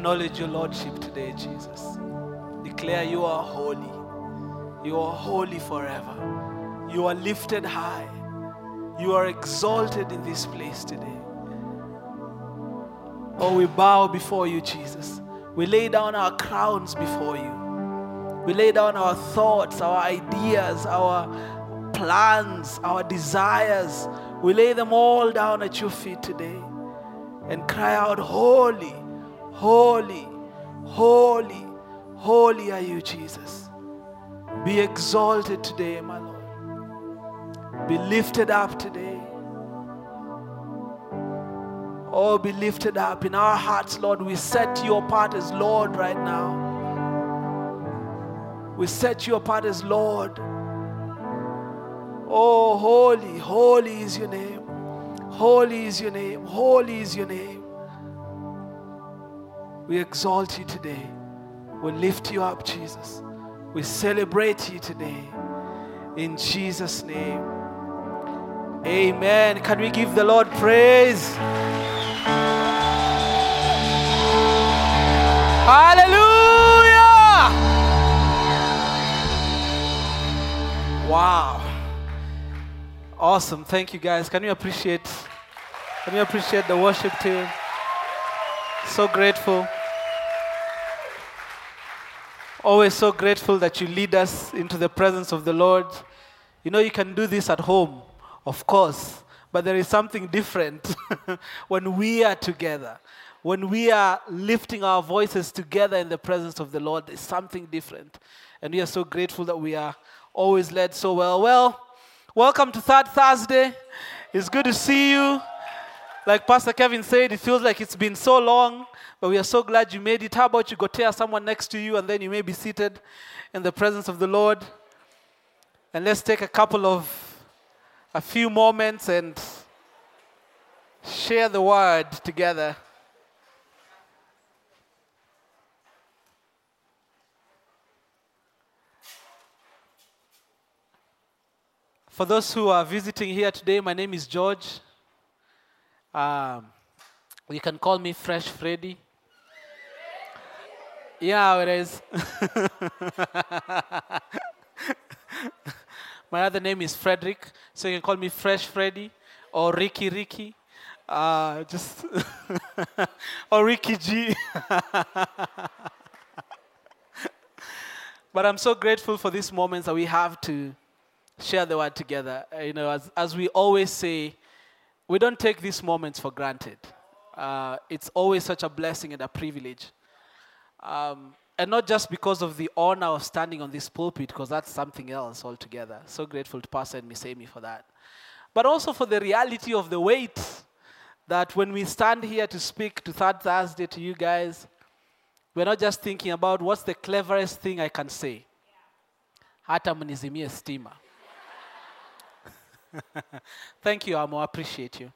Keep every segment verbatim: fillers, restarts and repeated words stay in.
acknowledge your Lordship today, Jesus. Declare you are holy. You are holy forever. You are lifted high. You are exalted in this place today. Oh, we bow before you, Jesus. We lay down our crowns before you. We lay down our thoughts, our ideas, our plans, our desires. We lay them all down at your feet today and cry out, holy, holy, holy, holy are you, Jesus. Be exalted today, my Lord. Be lifted up today. Oh, be lifted up in our hearts, Lord. We set you apart as Lord right now. We set you apart as Lord. Oh, holy, holy is your name. Holy is your name. Holy is your name. We exalt you today. We lift you up, Jesus. We celebrate you today. In Jesus' name. Amen. Can we give the Lord praise? Hallelujah! Wow. Awesome. Thank you, guys. Can you appreciate Can you appreciate the worship team? So grateful. Always so grateful that you lead us into the presence of the Lord. You know, you can do this at home, of course, but there is something different when we are together. When we are lifting our voices together in the presence of the Lord, there's something different. And we are so grateful that we are always led so well. Well, welcome to Third Thursday. It's good to see you. Like Pastor Kevin said, it feels like it's been so long, but we are so glad you made it. How about you go tell someone next to you, and then you may be seated in the presence of the Lord. And let's take a couple of, a few moments and share the word together. For those who are visiting here today, my name is George. Um, you can call me Fresh Freddy. Yeah, it is. My other name is Frederick, so you can call me Fresh Freddy or Ricky Ricky, uh, just or Ricky G. But I'm so grateful for these moments that we have to share the word together. Uh, you know, as, as we always say, we don't take these moments for granted. Uh, it's always such a blessing and a privilege. Um, and not just because of the honor of standing on this pulpit, because that's something else altogether. So grateful to Pastor and Miss Amy for that. But also for the reality of the weight that when we stand here to speak to Third Thursday to you guys, we're not just thinking about what's the cleverest thing I can say. Hata mnizimie stima. Thank you, Amo. I appreciate you.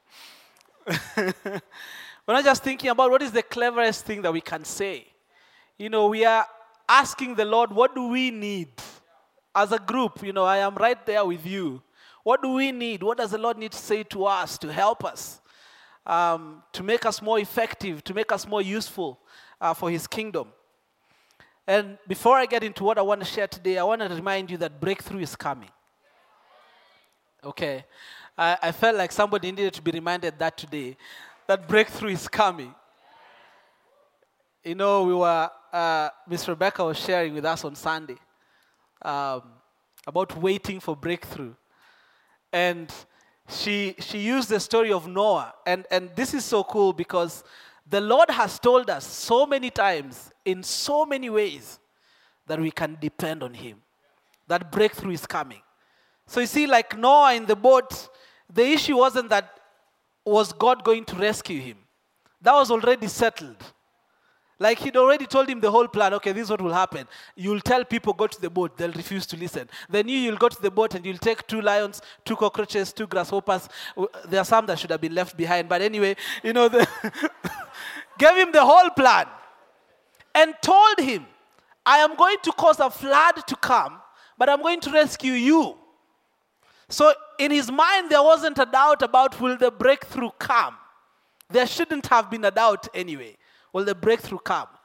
We're not just thinking about what is the cleverest thing that we can say. You know, we are asking the Lord, what do we need? As a group, you know, I am right there with you. What do we need? What does the Lord need to say to us to help us, um, to make us more effective, to make us more useful uh, for His kingdom? And before I get into what I want to share today, I want to remind you that breakthrough is coming. Okay, I, I felt like somebody needed to be reminded that today, that breakthrough is coming. You know, we were, uh, Miss Rebecca was sharing with us on Sunday um, about waiting for breakthrough. And she she used the story of Noah. And, and this is so cool because the Lord has told us so many times, in so many ways, that we can depend on Him. That breakthrough is coming. So you see, like Noah in the boat, the issue wasn't that was God going to rescue him. That was already settled. Like he'd already told him the whole plan. Okay, this is what will happen. You'll tell people, go to the boat. They'll refuse to listen. Then you, you'll go to the boat and you'll take two lions, two cockroaches, two grasshoppers. There are some that should have been left behind. But anyway, you know, the gave him the whole plan. And told him, I am going to cause a flood to come, but I'm going to rescue you. So in his mind, there wasn't a doubt about will the breakthrough come. There shouldn't have been a doubt anyway. Will the breakthrough come?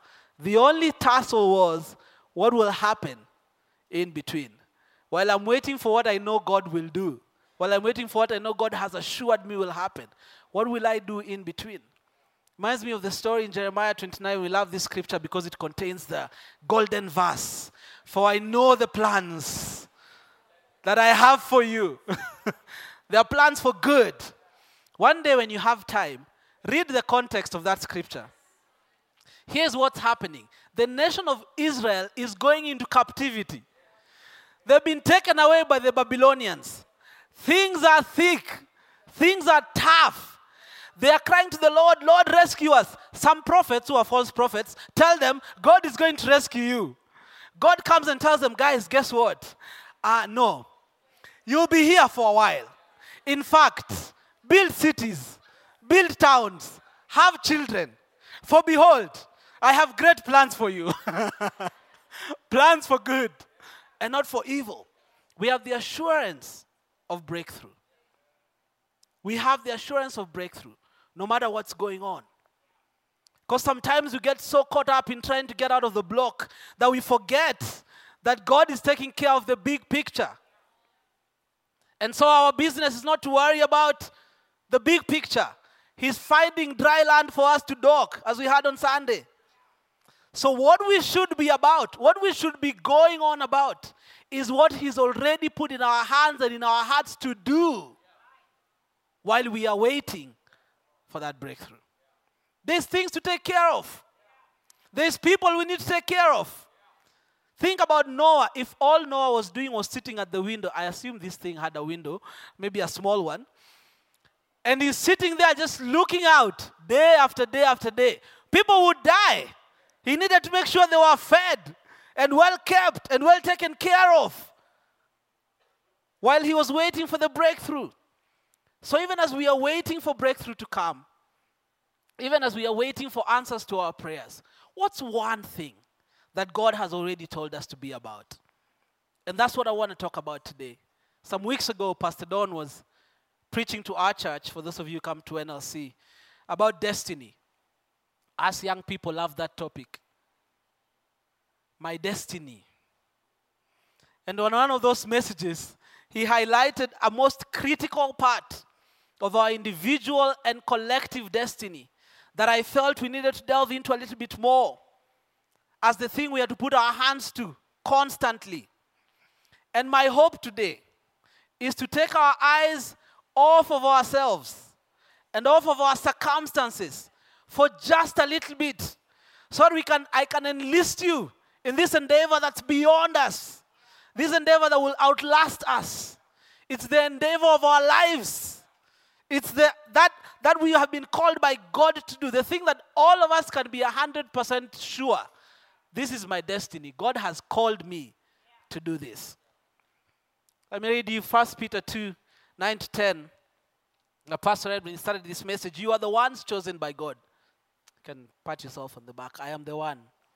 The only tussle was what will happen in between. While I'm waiting for what I know God will do, while I'm waiting for what I know God has assured me will happen, what will I do in between? Reminds me of the story in Jeremiah twenty-nine. We love this scripture because it contains the golden verse. For I know the plans that I have for you. They are plans for good. One day when you have time, read the context of that scripture. Here's what's happening. The nation of Israel is going into captivity. They've been taken away by the Babylonians. Things are thick. Things are tough. They are crying to the Lord, Lord, rescue us. Some prophets who are false prophets tell them, God is going to rescue you. God comes and tells them, guys, guess what? Uh, no. You'll be here for a while. In fact, build cities, build towns, have children. For behold, I have great plans for you. Plans for good and not for evil. We have the assurance of breakthrough. We have the assurance of breakthrough, no matter what's going on. Because sometimes we get so caught up in trying to get out of the block that we forget that God is taking care of the big picture. And so our business is not to worry about the big picture. He's finding dry land for us to dock, as we had on Sunday. So what we should be about, what we should be going on about, is what He's already put in our hands and in our hearts to do while we are waiting for that breakthrough. There's things to take care of. There's people we need to take care of. Think about Noah. If all Noah was doing was sitting at the window, I assume this thing had a window, maybe a small one, and he's sitting there just looking out day after day after day. People would die. He needed to make sure they were fed and well kept and well taken care of while he was waiting for the breakthrough. So even as we are waiting for breakthrough to come, even as we are waiting for answers to our prayers, what's one thing that God has already told us to be about? And that's what I want to talk about today. Some weeks ago, Pastor Don was preaching to our church, for those of you who come to N L C, about destiny. Us young people love that topic. My destiny. And on one of those messages, he highlighted a most critical part of our individual and collective destiny that I felt we needed to delve into a little bit more as the thing we have to put our hands to constantly. And my hope today is to take our eyes off of ourselves and off of our circumstances for just a little bit, so that we can, I can enlist you in this endeavor that's beyond us, this endeavor that will outlast us. It's the endeavor of our lives. It's the that that we have been called by God to do, the thing that all of us can be one hundred percent sure. This is my destiny. God has called me to do this. Let me read you First Peter two, nine to ten. The pastor read when he started this message, you are the ones chosen by God. You can pat yourself on the back. I am the one.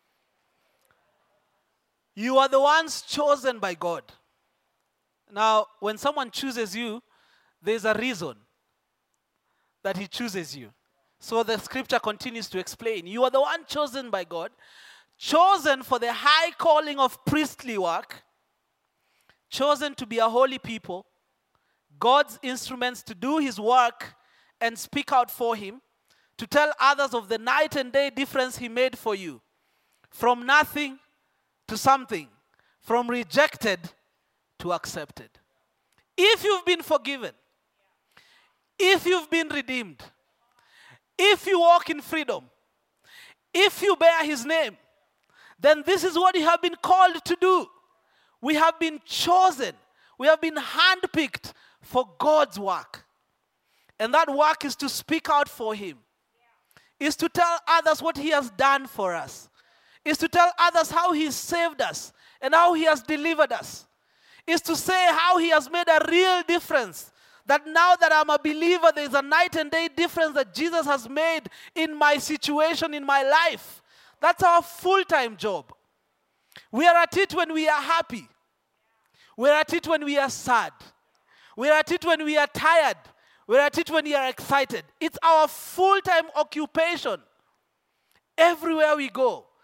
You are the ones chosen by God. Now, when someone chooses you, there's a reason that He chooses you. So the scripture continues to explain. You are the one chosen by God, chosen for the high calling of priestly work, chosen to be a holy people, God's instruments to do His work and speak out for Him, to tell others of the night and day difference He made for you. From nothing to something. From rejected to accepted. If you've been forgiven, if you've been redeemed, if you walk in freedom, if you bear His name, then this is what you have been called to do. We have been chosen. We have been handpicked for God's work. And that work is to speak out for Him. Is to tell others what He has done for us. Is to tell others how He saved us and how He has delivered us. Is to say how He has made a real difference. That now that I'm a believer, there is a night and day difference that Jesus has made in my situation, in my life. That's our full-time job. We are at it when we are happy. We are at it when we are sad. We are at it when we are tired. We're at it when we are excited. It's our full-time occupation. Everywhere we go,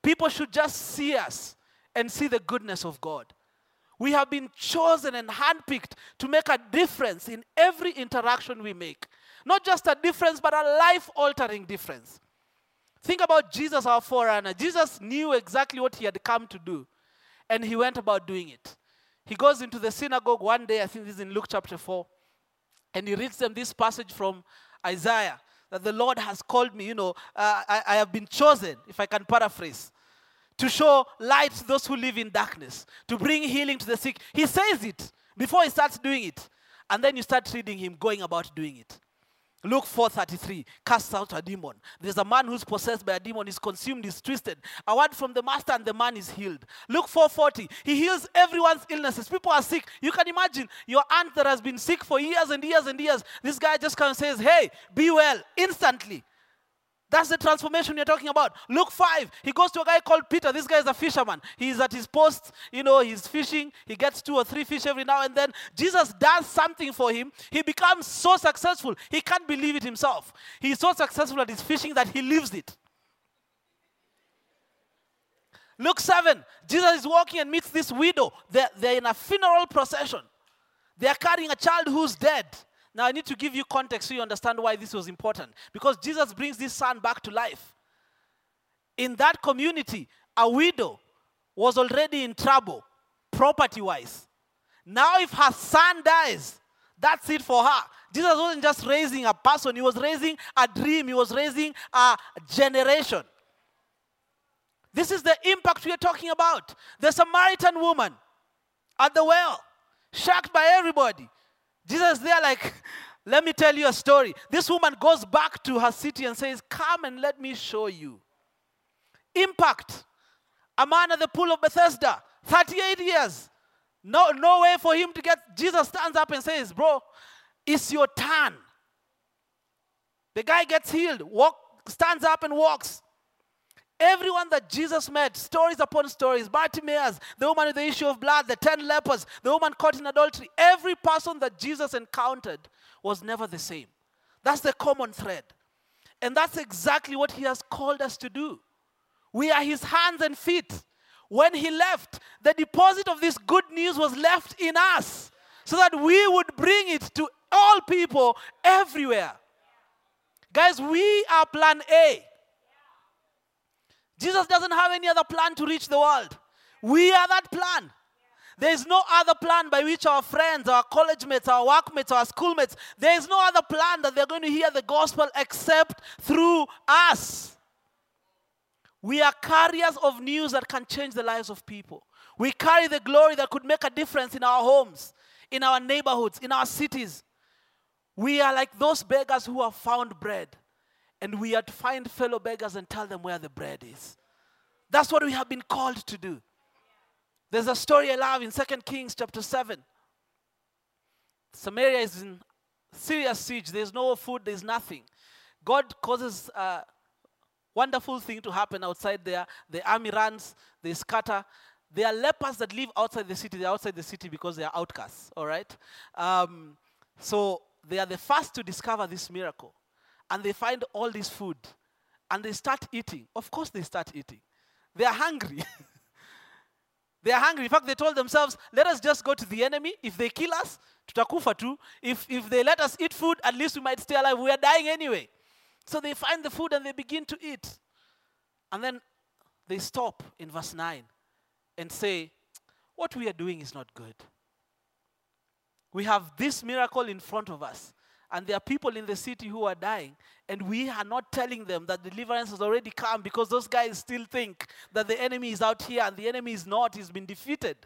People should just see us and see the goodness of God. We have been chosen and handpicked to make a difference in every interaction we make. Not just a difference, but a life-altering difference. Think about Jesus, our forerunner. Jesus knew exactly what he had come to do, and he went about doing it. He goes into the synagogue one day, I think this is in Luke chapter four, and he reads them this passage from Isaiah, that the Lord has called me, you know, uh, I, I have been chosen, if I can paraphrase, to show light to those who live in darkness, to bring healing to the sick. He says it before he starts doing it. And then you start reading him going about doing it. Luke four thirty-three, casts out a demon. There's a man who's possessed by a demon, is consumed, is twisted. A word from the master and the man is healed. Luke four forty, he heals everyone's illnesses. People are sick. You can imagine your aunt that has been sick for years and years and years. This guy just comes and says, hey, be well, instantly. That's the transformation you're talking about. Luke five, he goes to a guy called Peter. This guy is a fisherman. He's at his post, you know, he's fishing. He gets two or three fish every now and then. Jesus does something for him. He becomes so successful, he can't believe it himself. He's so successful at his fishing that he lives it. Luke seven, Jesus is walking and meets this widow. They're, they're in a funeral procession. They're carrying a child who's dead. Now, I need to give you context so you understand why this was important. Because Jesus brings this son back to life. In that community, a widow was already in trouble, property-wise. Now, if her son dies, that's it for her. Jesus wasn't just raising a person. He was raising a dream. He was raising a generation. This is the impact we are talking about. The Samaritan woman at the well, shocked by everybody. Jesus is there like, let me tell you a story. This woman goes back to her city and says, come and let me show you. Impact. A man at the pool of Bethesda, thirty-eight years. No, no way for him to get, Jesus stands up and says, bro, it's your turn. The guy gets healed, walk, stands up and walks. Everyone that Jesus met, stories upon stories, Bartimaeus, the woman with the issue of blood, the ten lepers, the woman caught in adultery, every person that Jesus encountered was never the same. That's the common thread. And that's exactly what he has called us to do. We are his hands and feet. When he left, the deposit of this good news was left in us so that we would bring it to all people everywhere. Guys, we are plan A. Jesus doesn't have any other plan to reach the world. We are that plan. There is no other plan by which our friends, our college mates, our workmates, our schoolmates, there is no other plan that they're going to hear the gospel except through us. We are carriers of news that can change the lives of people. We carry the glory that could make a difference in our homes, in our neighborhoods, in our cities. We are like those beggars who have found bread. And we are to find fellow beggars and tell them where the bread is. That's what we have been called to do. There's a story I love in Second Kings chapter seven. Samaria is in serious siege. There's no food, there's nothing. God causes a wonderful thing to happen outside there. The army runs, they scatter. There are lepers that live outside the city. They're outside the city because they are outcasts, all right? Um, so they are the first to discover this miracle. And they find all this food. And they start eating. Of course they start eating. They are hungry. They are hungry. In fact, they told themselves, let us just go to the enemy. If they kill us, tutakufa tu. If, if they let us eat food, at least we might stay alive. We are dying anyway. So they find the food and they begin to eat. And then they stop in verse nine and say, what we are doing is not good. We have this miracle in front of us. And there are people in the city who are dying. And we are not telling them that deliverance has already come because those guys still think that the enemy is out here and the enemy is not. He's been defeated.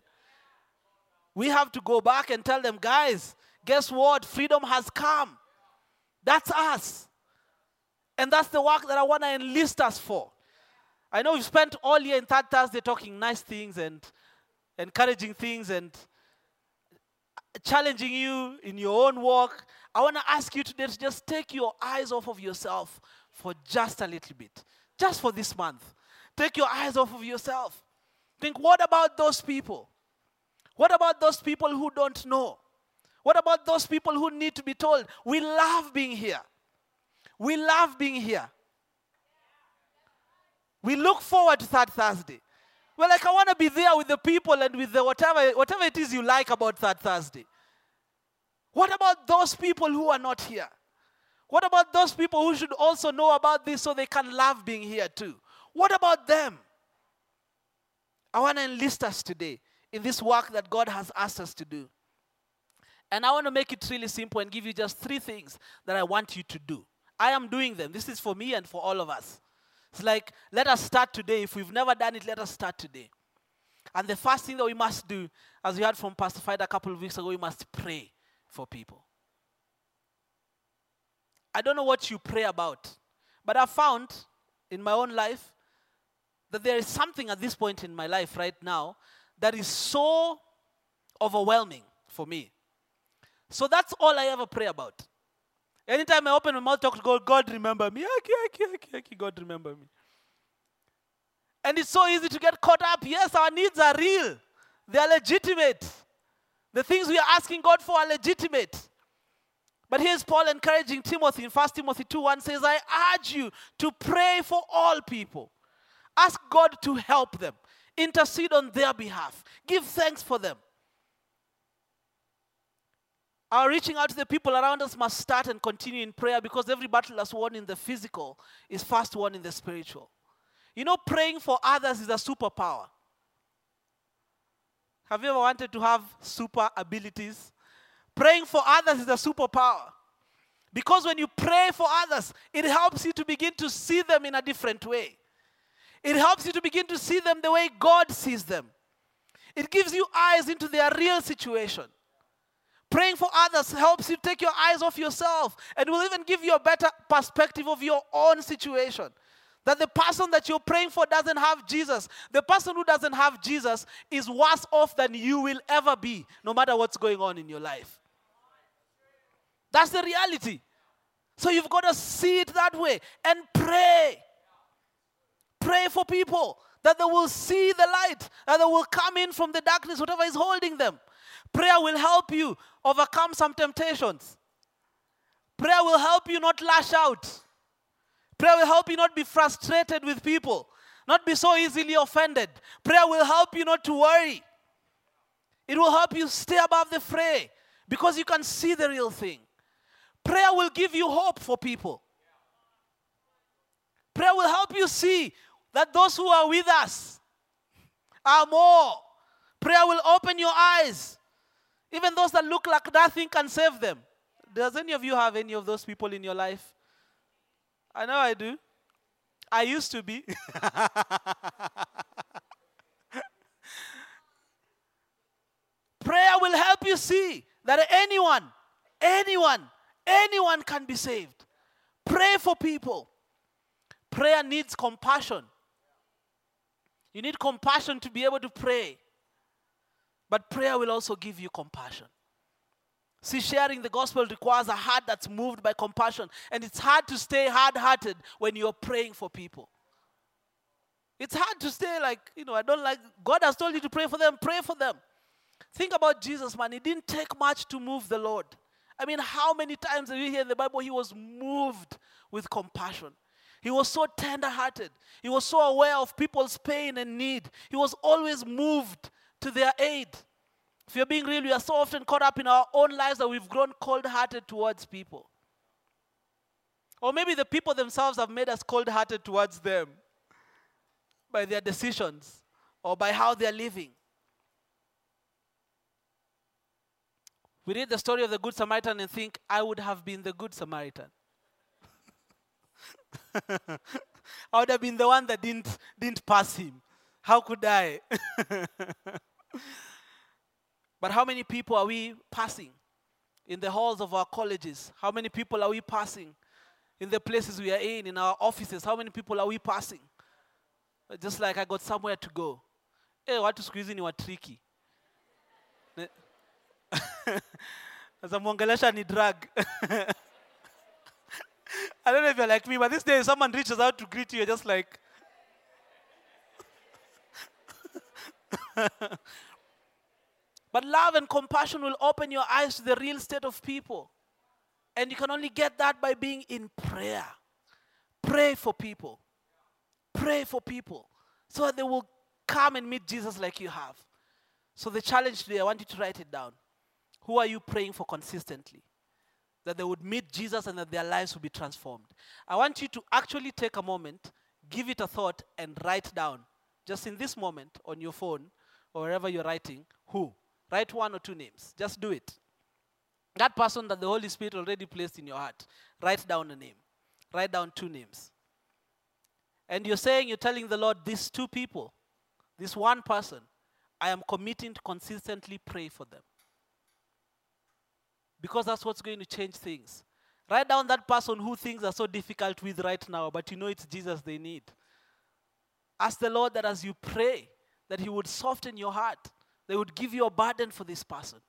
We have to go back and tell them, guys, guess what? Freedom has come. That's us. And that's the work that I want to enlist us for. I know we've spent all year in Third Thursday talking nice things and encouraging things and challenging you in your own walk. I want to ask you today to just take your eyes off of yourself for just a little bit. Just for this month. Take your eyes off of yourself. Think, what about those people? What about those people who don't know? What about those people who need to be told, we love being here. We love being here. We look forward to Third Thursday. We're like, I want to be there with the people and with the whatever, whatever it is you like about Third Thursday. What about those people who are not here? What about those people who should also know about this so they can love being here too? What about them? I want to enlist us today in this work that God has asked us to do. And I want to make it really simple and give you just three things that I want you to do. I am doing them. This is for me and for all of us. It's like, let us start today. If we've never done it, let us start today. And the first thing that we must do, as we heard from Pastor Fida a couple of weeks ago, we must pray for people. I don't know what you pray about, but I found in my own life that there is something at this point in my life right now that is so overwhelming for me. So that's all I ever pray about. Anytime I open my mouth, talk to God, God remember me. Aki, aki, aki, aki, God remember me. And it's so easy to get caught up. Yes, our needs are real. They are legitimate. The things we are asking God for are legitimate. But here's Paul encouraging Timothy in First Timothy two one says, I urge you to pray for all people. Ask God to help them. Intercede on their behalf. Give thanks for them. Our reaching out to the people around us must start and continue in prayer, because every battle that's won in the physical is first won in the spiritual. You know, praying for others is a superpower. Have you ever wanted to have super abilities? Praying for others is a superpower. Because when you pray for others, it helps you to begin to see them in a different way. It helps you to begin to see them the way God sees them. It gives you eyes into their real situation. Praying for others helps you take your eyes off yourself, and will even give you a better perspective of your own situation. That the person that you're praying for doesn't have Jesus. The person who doesn't have Jesus is worse off than you will ever be, no matter what's going on in your life. That's the reality. So you've got to see it that way and pray. Pray for people that they will see the light, that they will come in from the darkness, whatever is holding them. Prayer will help you overcome some temptations. Prayer will help you not lash out. Prayer will help you not be frustrated with people, not be so easily offended. Prayer will help you not to worry. It will help you stay above the fray because you can see the real thing. Prayer will give you hope for people. Prayer will help you see that those who are with us are more. Prayer will open your eyes. Even those that look like nothing can save them. Does any of you have any of those people in your life? I know I do. I used to be. Prayer will help you see that anyone, anyone, anyone can be saved. Pray for people. Prayer needs compassion. You need compassion to be able to pray. But prayer will also give you compassion. See, sharing the gospel requires a heart that's moved by compassion. And it's hard to stay hard-hearted when you're praying for people. It's hard to stay like, you know, I don't like, God has told you to pray for them, pray for them. Think about Jesus, man. It didn't take much to move the Lord. I mean, how many times have you hear in the Bible he was moved with compassion? He was so tender-hearted. He was so aware of people's pain and need. He was always moved to their aid. If you're being real, we are so often caught up in our own lives that we've grown cold-hearted towards people. Or maybe the people themselves have made us cold-hearted towards them by their decisions or by how they're living. We read the story of the Good Samaritan and think, I would have been the Good Samaritan. I would have been the one that didn't, didn't pass him. How could I? But how many people are we passing in the halls of our colleges? How many people are we passing in the places we are in, in our offices? How many people are we passing? Just like I got somewhere to go. Hey, watu siku hizi ni wa tricky. As mwongelesha ni drug. I don't know if you're like me, but this day someone reaches out to greet you, you're just like... But love and compassion will open your eyes to the real state of people. And you can only get that by being in prayer. Pray for people. Pray Pray for people so that they will come and meet Jesus like you have. So the challenge today, I want you to write it down. Who are you praying for consistently? That they would meet Jesus and that their lives will be transformed. I want you to actually take a moment, give it a thought, and write down, just in this moment on your phone or wherever you're writing, who. Write one or two names. Just do it. That person that the Holy Spirit already placed in your heart, write down a name. Write down two names. And you're saying, you're telling the Lord, these two people, this one person, I am committing to consistently pray for them. Because that's what's going to change things. Write down that person who things are so difficult with right now, but you know it's Jesus they need. Ask the Lord that as you pray, that he would soften your heart. They would give you a burden for this person.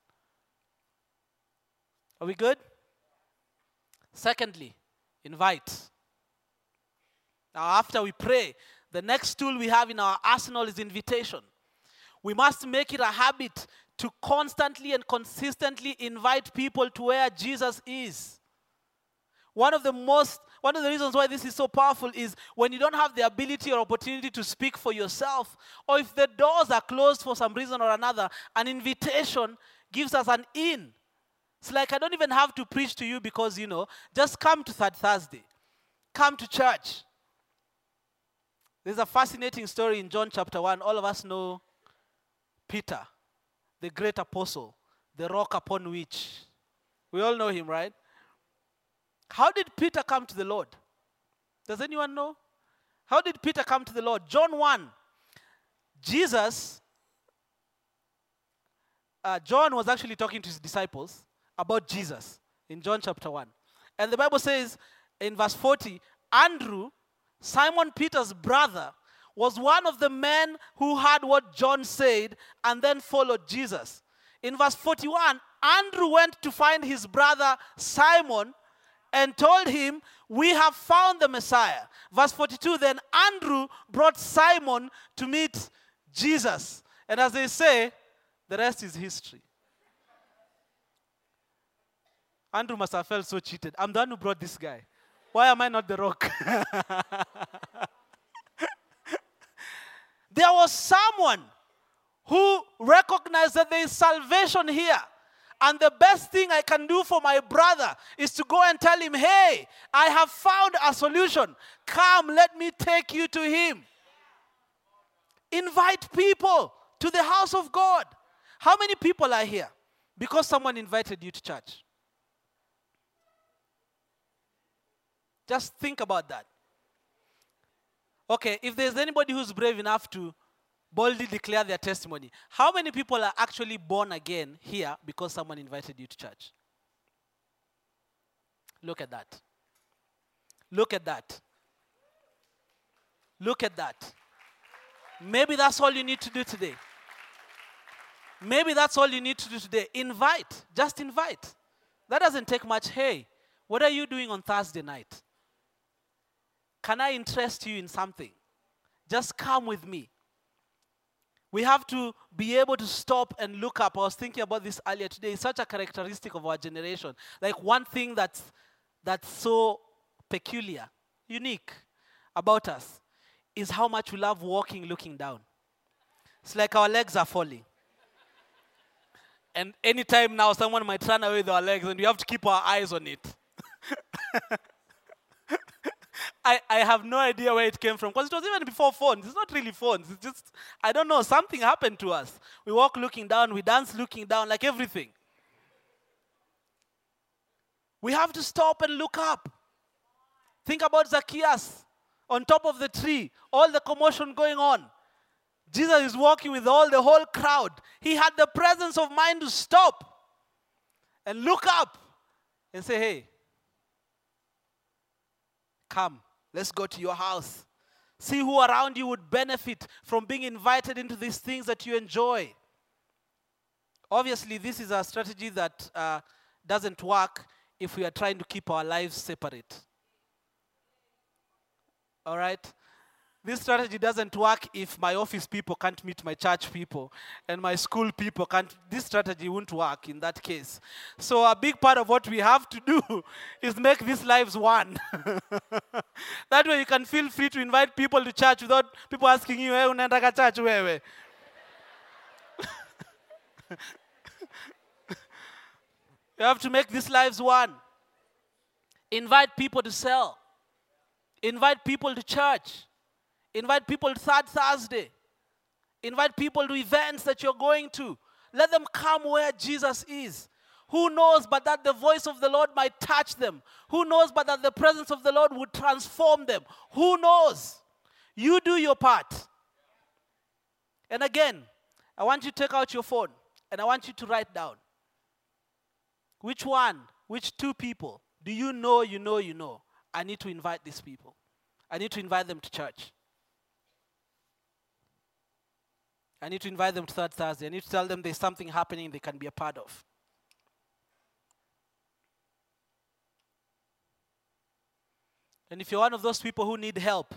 Are we good? Secondly, invite. Now after we pray, the next tool we have in our arsenal is invitation. We must make it a habit to constantly and consistently invite people to where Jesus is. One of the most, one of the reasons why this is so powerful is when you don't have the ability or opportunity to speak for yourself, or if the doors are closed for some reason or another, an invitation gives us an in. It's like I don't even have to preach to you because, you know, just come to Third Thursday. Come to church. There's a fascinating story in John chapter one. All of us know Peter, the great apostle, the rock upon which. We all know him, right? How did Peter come to the Lord? Does anyone know? How did Peter come to the Lord? John one. Jesus, uh, John was actually talking to his disciples about Jesus in John chapter one. And the Bible says in verse forty, Andrew, Simon Peter's brother, was one of the men who heard what John said and then followed Jesus. In verse forty-one, Andrew went to find his brother Simon and told him, we have found the Messiah. Verse forty-two, then Andrew brought Simon to meet Jesus. And as they say, the rest is history. Andrew must have felt so cheated. I'm the one who brought this guy. Why am I not the rock? There was someone who recognized that there is salvation here. And the best thing I can do for my brother is to go and tell him, hey, I have found a solution. Come, let me take you to him. Invite people to the house of God. How many people are here because someone invited you to church? Just think about that. Okay, if there's anybody who's brave enough to boldly declare their testimony, how many people are actually born again here because someone invited you to church? Look at that. Look at that. Look at that. Maybe that's all you need to do today. Maybe that's all you need to do today. Invite. Just invite. That doesn't take much. Hey, what are you doing on Thursday night? Can I interest you in something? Just come with me. We have to be able to stop and look up. I was thinking about this earlier today. It's such a characteristic of our generation. Like one thing that's, that's so peculiar, unique about us is how much we love walking looking down. It's like our legs are falling. And anytime now someone might run away with our legs and we have to keep our eyes on it. I, I have no idea where it came from because it was even before phones. It's not really phones. It's just, I don't know, something happened to us. We walk looking down, we dance looking down, like everything. We have to stop and look up. Think about Zacchaeus on top of the tree, all the commotion going on. Jesus is walking with all the whole crowd. He had the presence of mind to stop and look up and say, hey, come, let's go to your house. See who around you would benefit from being invited into these things that you enjoy. Obviously, this is a strategy that uh, doesn't work if we are trying to keep our lives separate. All right? This strategy doesn't work if my office people can't meet my church people and my school people can't. This strategy won't work in that case. So a big part of what we have to do is make these lives one. That way you can feel free to invite people to church without people asking you, hey, unaenda church wewe? You have to make these lives one. Invite people to sell. Invite people to church. Invite people to third Thursday. Invite people to events that you're going to. Let them come where Jesus is. Who knows but that the voice of the Lord might touch them? Who knows but that the presence of the Lord would transform them? Who knows? You do your part. And again, I want you to take out your phone and I want you to write down. Which one, which two people do you know, you know, you know? I need to invite these people. I need to invite them to church. I need to invite them to third Thursday. I need to tell them there's something happening they can be a part of. And if you're one of those people who need help,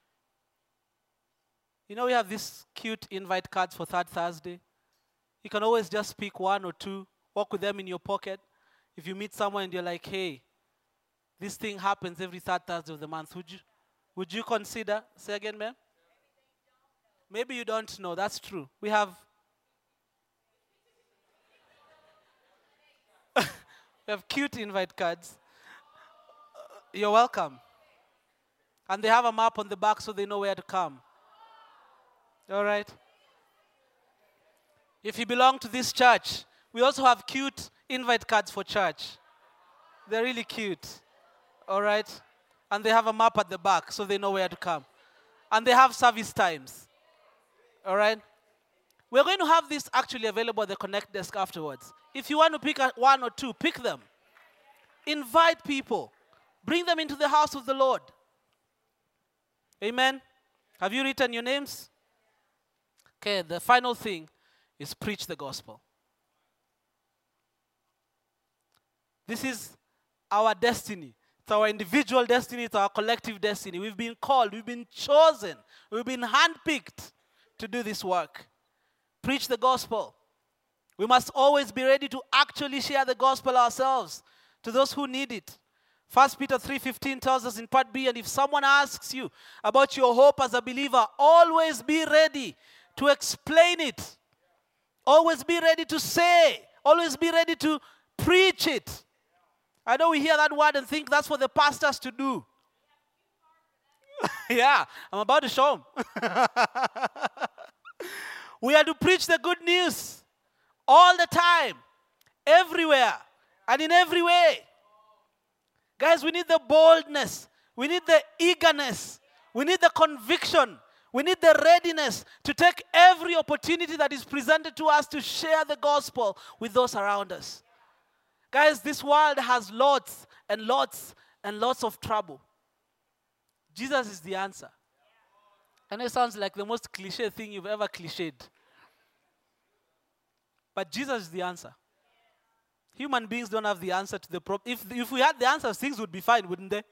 you know we have these cute invite cards for third Thursday. You can always just pick one or two, walk with them in your pocket. If you meet someone and you're like, hey, this thing happens every third Thursday of the month, would you, would you consider? Say again, ma'am? Maybe you don't know. That's true. We have we have cute invite cards. Uh, you're welcome. And they have a map on the back so they know where to come. All right? If you belong to this church, we also have cute invite cards for church. They're really cute. All right? And they have a map at the back so they know where to come. And they have service times. All right? We're going to have this actually available at the Connect desk afterwards. If you want to pick one or two, pick them. Invite people. Bring them into the house of the Lord. Amen? Have you written your names? Okay, the final thing is preach the gospel. This is our destiny. It's our individual destiny. It's our collective destiny. We've been called. We've been chosen. We've been handpicked to do this work. Preach the gospel. We must always be ready to actually share the gospel ourselves to those who need it. First Peter three fifteen tells us in part B, and if someone asks you about your hope as a believer, always be ready to explain it. Always be ready to say. Always be ready to preach it. I know we hear that word and think that's for the pastors to do. Yeah, I'm about to show them. We are to preach the good news all the time, everywhere, and in every way. Guys, we need the boldness. We need the eagerness. We need the conviction. We need the readiness to take every opportunity that is presented to us to share the gospel with those around us. Guys, this world has lots and lots and lots of trouble. Jesus is the answer. And it sounds like the most cliche thing you've ever cliched. But Jesus is the answer. Human beings don't have the answer to the problem. If, if we had the answers, things would be fine, wouldn't they?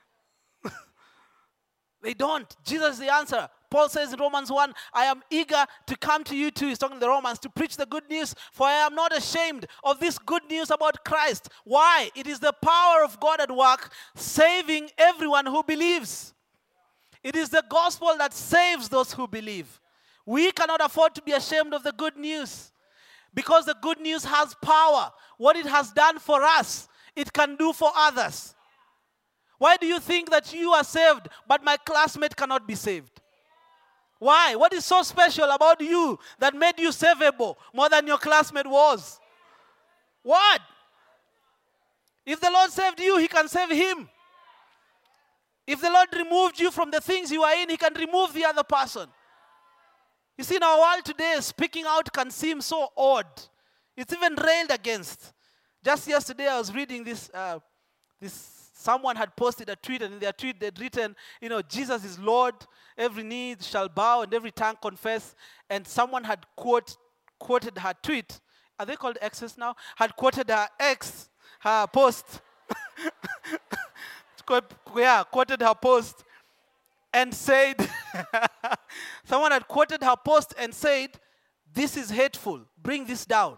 They don't. Jesus is the answer. Paul says in Romans one, I am eager to come to you too. He's talking to the Romans, to preach the good news, for I am not ashamed of this good news about Christ. Why? It is the power of God at work, saving everyone who believes. It is the gospel that saves those who believe. We cannot afford to be ashamed of the good news, because the good news has power. What it has done for us, it can do for others. Why do you think that you are saved, but my classmate cannot be saved? Why? What is so special about you that made you savable more than your classmate was? What? If the Lord saved you, He can save him. If the Lord removed you from the things you are in, He can remove the other person. You see, in our world today, speaking out can seem so odd. It's even railed against. Just yesterday, I was reading this, uh, this someone had posted a tweet, and in their tweet they'd written, you know, Jesus is Lord, every knee shall bow and every tongue confess. And someone had quote, quoted her tweet. Are they called X's now? Had quoted her ex, her post. Yeah, quoted her post. and said, someone had quoted her post and said, this is hateful, bring this down.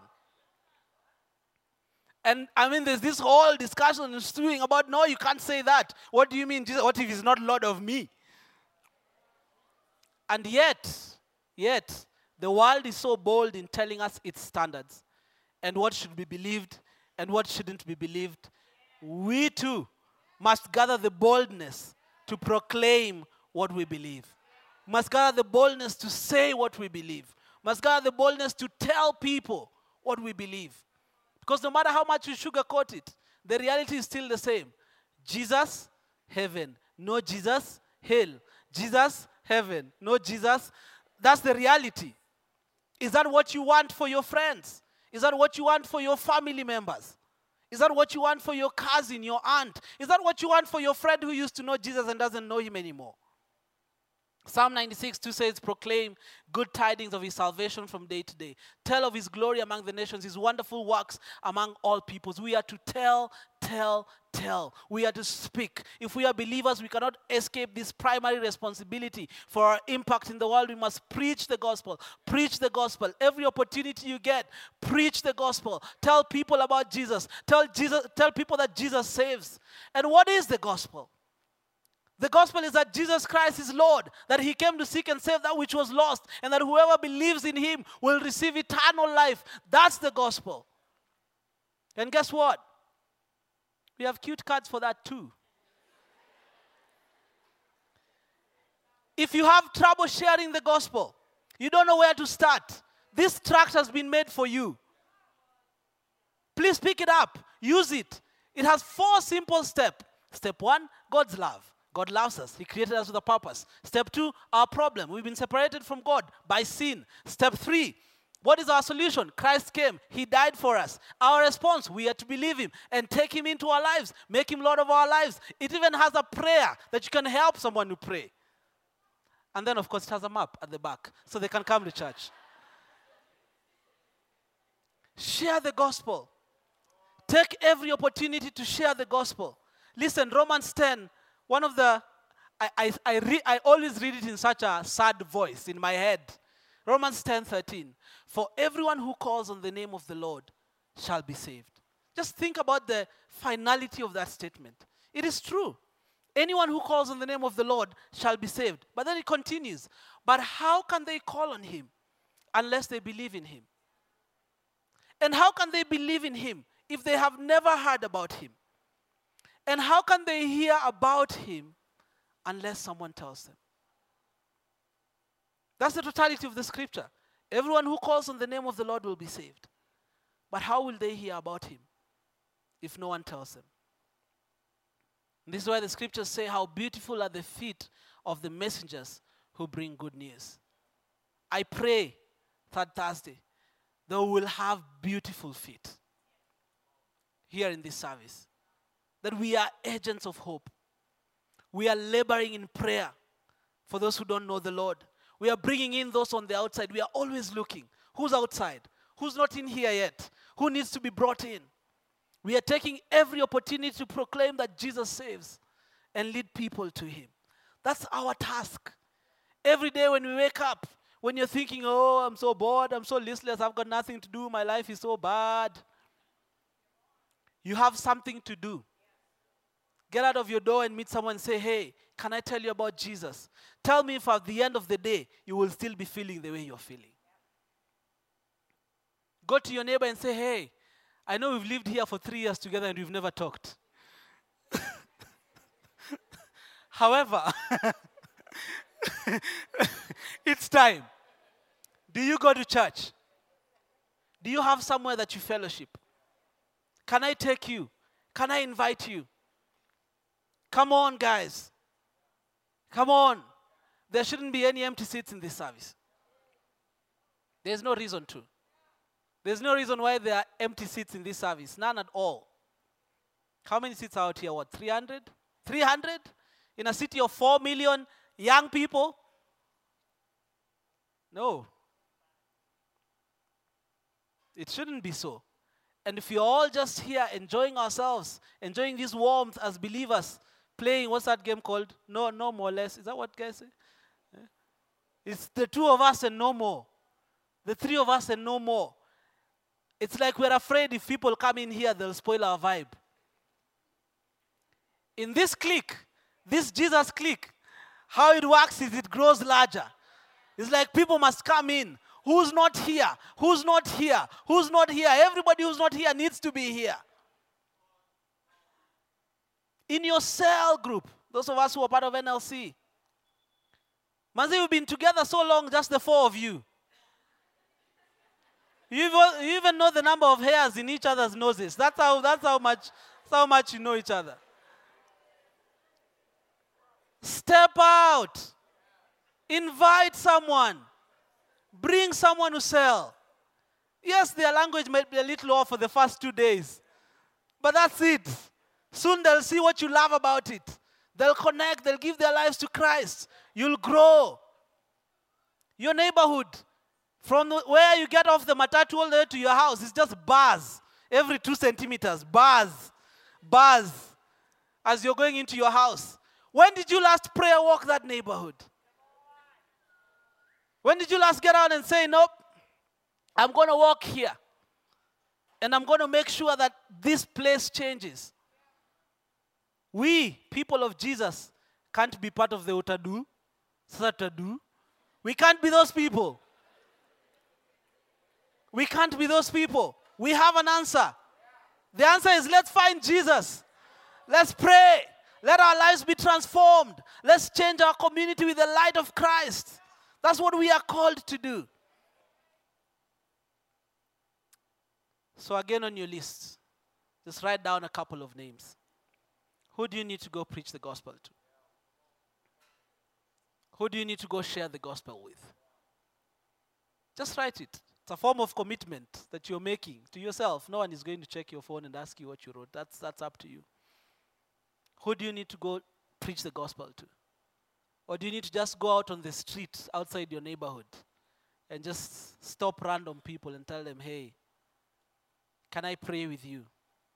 And I mean, there's this whole discussion ensuing about, no, you can't say that. What do you mean, Jesus? What if he's not Lord of me? And yet, yet, the world is so bold in telling us its standards and what should be believed and what shouldn't be believed. We too must gather the boldness to proclaim what we believe. Must gather the boldness to say what we believe. Must gather the boldness to tell people what we believe. Because no matter how much you sugarcoat it, the reality is still the same. Jesus, heaven. No Jesus, hell. Jesus, heaven. No Jesus. That's the reality. Is that what you want for your friends? Is that what you want for your family members? Is that what you want for your cousin, your aunt? Is that what you want for your friend who used to know Jesus and doesn't know him anymore? Psalm ninety-six two says, proclaim good tidings of his salvation from day to day. Tell of his glory among the nations, his wonderful works among all peoples. We are to tell, tell, tell. We are to speak. If we are believers, we cannot escape this primary responsibility for our impact in the world. We must preach the gospel. Preach the gospel. Every opportunity you get, preach the gospel. Tell people about Jesus. Tell Jesus. Tell people that Jesus saves. And what is the gospel? The gospel is that Jesus Christ is Lord, that he came to seek and save that which was lost, and that whoever believes in him will receive eternal life. That's the gospel. And guess what? We have cute cards for that too. If you have trouble sharing the gospel, you don't know where to start, this tract has been made for you. Please pick it up. Use it. It has four simple steps. Step one, God's love. God loves us. He created us with a purpose. Step two, our problem. We've been separated from God by sin. Step three, what is our solution? Christ came. He died for us. Our response, we are to believe him and take him into our lives. Make him Lord of our lives. It even has a prayer that you can help someone to pray. And then, of course, it has a map at the back so they can come to church. Share the gospel. Take every opportunity to share the gospel. Listen, Romans ten, one of the, I, I, I, re, I always read it in such a sad voice in my head. Romans ten thirteen. For everyone who calls on the name of the Lord shall be saved. Just think about the finality of that statement. It is true. Anyone who calls on the name of the Lord shall be saved. But then it continues. But how can they call on him unless they believe in him? And how can they believe in him if they have never heard about him? And how can they hear about him unless someone tells them? That's the totality of the scripture. Everyone who calls on the name of the Lord will be saved. But how will they hear about him if no one tells them? And this is why the scriptures say how beautiful are the feet of the messengers who bring good news. I pray, third Thursday, that we will have beautiful feet here in this service. That we are agents of hope. We are laboring in prayer for those who don't know the Lord. We are bringing in those on the outside. We are always looking. Who's outside? Who's not in here yet? Who needs to be brought in? We are taking every opportunity to proclaim that Jesus saves and lead people to him. That's our task. Every day when we wake up, when you're thinking, oh, I'm so bored, I'm so listless, I've got nothing to do, my life is so bad. You have something to do. Get out of your door and meet someone and say, hey, can I tell you about Jesus? Tell me if at the end of the day, you will still be feeling the way you're feeling. Go to your neighbor and say, hey, I know we've lived here for three years together and we've never talked. However, it's time. Do you go to church? Do you have somewhere that you fellowship? Can I take you? Can I invite you? Come on, guys. Come on. There shouldn't be any empty seats in this service. There's no reason to. There's no reason why there are empty seats in this service. None at all. How many seats are out here? What, three hundred? three hundred? In a city of four million young people? No. It shouldn't be so. And if you're all just here enjoying ourselves, enjoying this warmth as believers, playing, what's that game called? No, no more, less. Is that what guys say? Yeah. It's the two of us and no more. The three of us and no more. It's like we're afraid if people come in here, they'll spoil our vibe. In this clique, this Jesus clique, how it works is it grows larger. It's like people must come in. Who's not here? Who's not here? Who's not here? Everybody who's not here needs to be here. In your cell group, those of us who are part of N L C, Manzi, you've been together so long, just the four of you. You even, you even know the number of hairs in each other's noses. That's how, that's how much, that's how much you know each other. Step out. Invite someone. Bring someone to sell. Yes, their language might be a little off for the first two days. But that's it. Soon they'll see what you love about it. They'll connect. They'll give their lives to Christ. You'll grow. Your neighborhood, from where you get off the matatu all the way to your house, is just bars. Every two centimeters. Bars. Bars. As you're going into your house. When did you last prayer walk that neighborhood? When did you last get out and say, nope, I'm going to walk here. And I'm going to make sure that this place changes. We, people of Jesus, can't be part of the Utadu, Satadu. We can't be those people. We can't be those people. We have an answer. The answer is let's find Jesus. Let's pray. Let our lives be transformed. Let's change our community with the light of Christ. That's what we are called to do. So again on your list, just write down a couple of names. Who do you need to go preach the gospel to? Who do you need to go share the gospel with? Just write it. It's a form of commitment that you're making to yourself. No one is going to check your phone and ask you what you wrote. That's, that's up to you. Who do you need to go preach the gospel to? Or do you need to just go out on the street outside your neighborhood and just stop random people and tell them, hey, can I pray with you?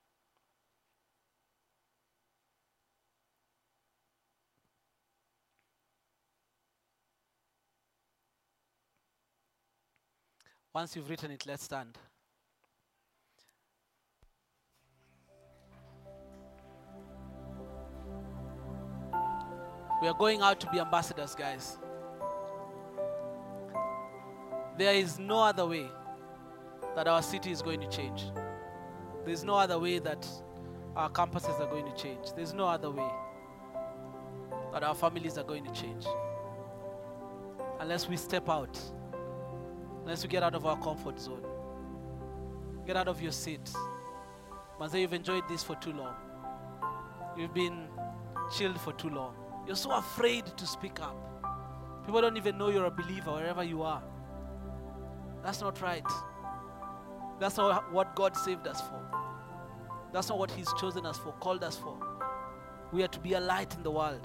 Once you've written it, let's stand. We are going out to be ambassadors, guys. There is no other way that our city is going to change. There is no other way that our campuses are going to change. There is no other way that our families are going to change. Unless we step out. Unless we get out of our comfort zone. Get out of your seat. Manze, you've enjoyed this for too long. You've been chilled for too long. You're so afraid to speak up. People don't even know you're a believer wherever you are. That's not right. That's not what God saved us for. That's not what He's chosen us for, called us for. We are to be a light in the world.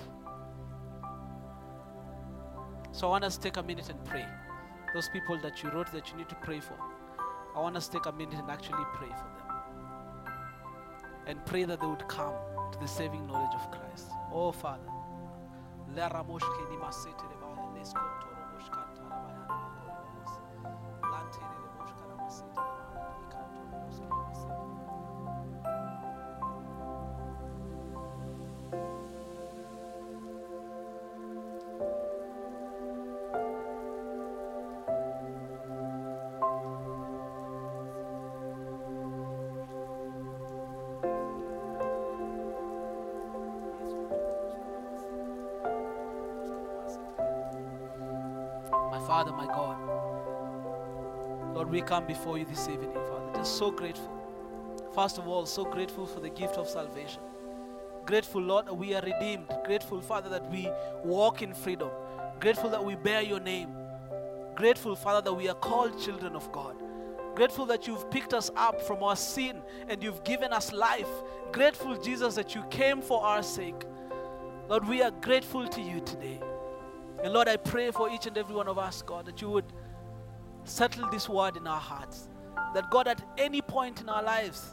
So I want us to take a minute and pray. Those people that you wrote that you need to pray for, I want us to take a minute and actually pray for them. And pray that they would come to the saving knowledge of Christ. Oh, Father. Father, my God, Lord, we come before you this evening, Father, just so grateful. First of all, so grateful for the gift of salvation. Grateful, Lord, that we are redeemed. Grateful, Father, that we walk in freedom. Grateful that we bear your name. Grateful, Father, that we are called children of God. Grateful that you've picked us up from our sin and you've given us life. Grateful, Jesus, that you came for our sake. Lord, we are grateful to you today. And Lord, I pray for each and every one of us, God, that you would settle this word in our hearts. That God, at any point in our lives,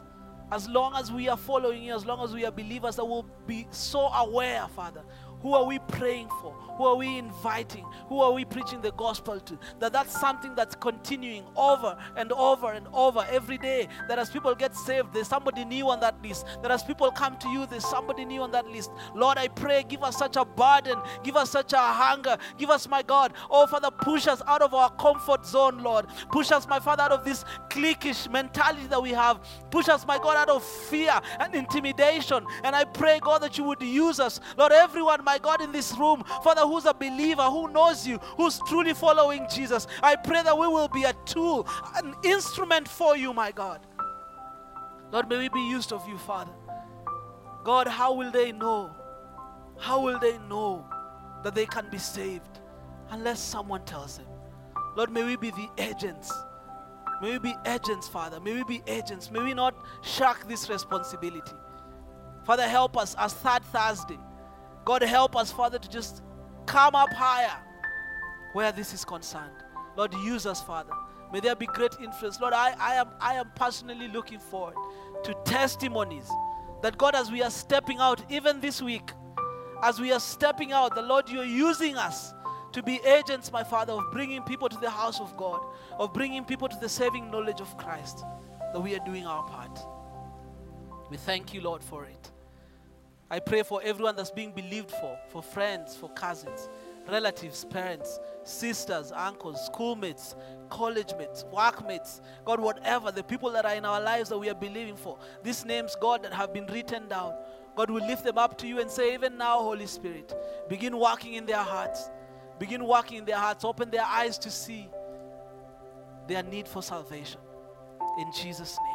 As long as we are following you, as long as we are believers, that we'll be so aware, Father. Who are we praying for? Who are we inviting? Who are we preaching the gospel to? That that's something that's continuing over and over and over every day. That as people get saved, there's somebody new on that list. That as people come to you, there's somebody new on that list. Lord, I pray, give us such a burden. Give us such a hunger. Give us, my God, oh Father, push us out of our comfort zone, Lord. Push us, my Father, out of this cliquish mentality that we have. Push us, my God, out of fear and intimidation. And I pray, God, that you would use us. Lord, everyone, my God, in this room, Father, who's a believer, who knows you, who's truly following Jesus, I pray that we will be a tool, an instrument for you, my God. Lord, may we be used of you, Father. God, how will they know? How will they know that they can be saved unless someone tells them? Lord, may we be the agents. May we be agents, Father. May we be agents. May we not shirk this responsibility. Father, help us as Third Thursday. God, help us, Father, to just come up higher where this is concerned. Lord, use us, Father. May there be great influence. Lord, I, I am I am personally looking forward to testimonies that, God, as we are stepping out, even this week, as we are stepping out, the Lord, you're using us to be agents, my Father, of bringing people to the house of God, of bringing people to the saving knowledge of Christ, that we are doing our part. We thank you, Lord, for it. I pray for everyone that's being believed for, for friends, for cousins, relatives, parents, sisters, uncles, schoolmates, college mates, workmates, God, whatever, the people that are in our lives that we are believing for, these names, God, that have been written down, God, we lift them up to you and say, even now, Holy Spirit, begin working in their hearts. Begin working in their hearts. Open their eyes to see their need for salvation. In Jesus' name.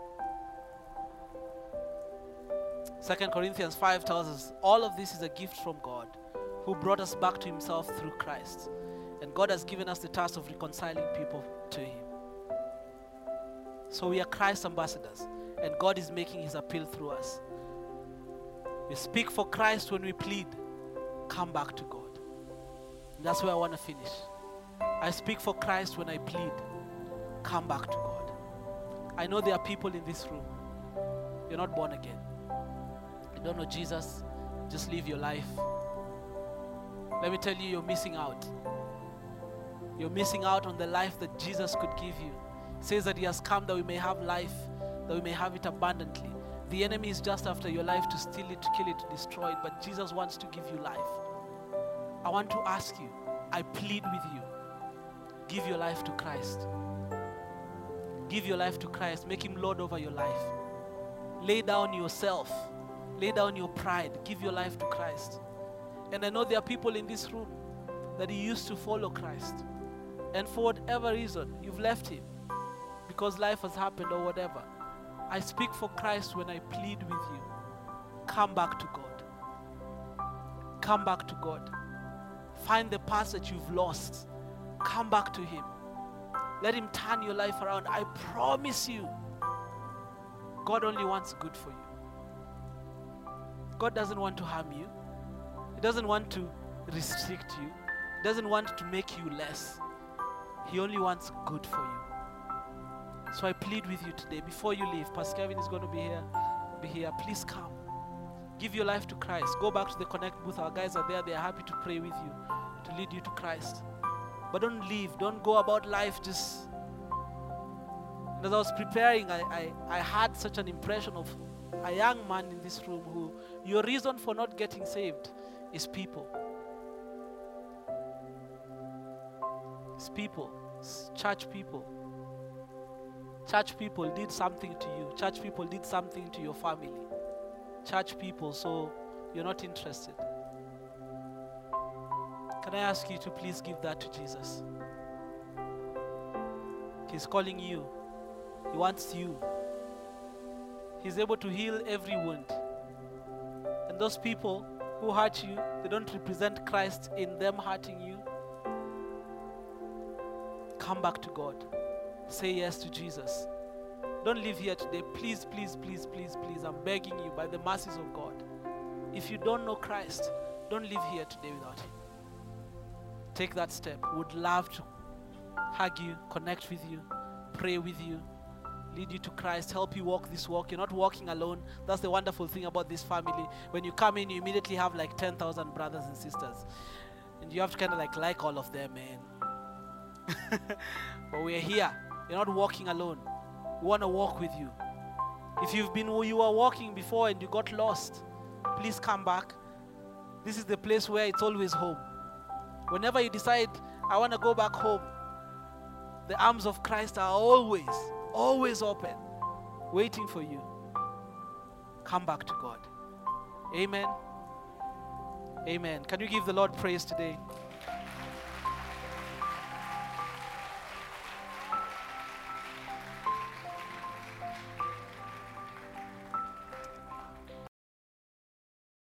Second Corinthians five tells us, all of this is a gift from God, who brought us back to himself through Christ. And God has given us the task of reconciling people to him. So we are Christ's ambassadors, and God is making his appeal through us. We speak for Christ when we plead, come back to God. And that's where I want to finish. I speak for Christ when I plead, come back to God. I know there are people in this room, you're not born again. You don't know Jesus, just live your life. Let me tell you, you're missing out. You're missing out on the life that Jesus could give you. It says that he has come that we may have life, that we may have it abundantly. The enemy is just after your life to steal it, to kill it, to destroy it, but Jesus wants to give you life. I want to ask you, I plead with you, give your life to Christ. Give your life to Christ. Make him Lord over your life. Lay down yourself. Lay down your pride. Give your life to Christ. And I know there are people in this room that you used to follow Christ. And for whatever reason, you've left him because life has happened or whatever. I speak for Christ when I plead with you. Come back to God. Come back to God. Find the path that you've lost. Come back to him. Let him turn your life around. I promise you, God only wants good for you. God doesn't want to harm you. He doesn't want to restrict you. He doesn't want to make you less. He only wants good for you. So I plead with you today, before you leave, Pastor Kevin is going to be here. Be here. Please come. Give your life to Christ. Go back to the Connect booth. Our guys are there. They are happy to pray with you, to lead you to Christ. But don't leave. Don't go about life just... As I was preparing, I, I, I had such an impression of a young man in this room who, your reason for not getting saved is people. It's people. It's church people. Church people did something to you. Church people did something to your family. Church people, so you're not interested. Can I ask you to please give that to Jesus? He's calling you. He wants you. He's able to heal every wound. And those people who hurt you, they don't represent Christ in them hurting you. Come back to God. Say yes to Jesus. Don't leave here today. Please, please, please, please, please. I'm begging you by the mercies of God. If you don't know Christ, don't leave here today without him. Take that step. Would love to hug you, connect with you, pray with you, lead you to Christ, help you walk this walk. You're not walking alone. That's the wonderful thing about this family. When you come in, you immediately have like ten thousand brothers and sisters. And you have to kind of like like all of them, man. But we're here. You're not walking alone. We want to walk with you. If you've been where you were walking before and you got lost, please come back. This is the place where it's always home. Whenever you decide, I want to go back home, the arms of Christ are always, always open, waiting for you. Come back to God. Amen. Amen. Can you give the Lord praise today?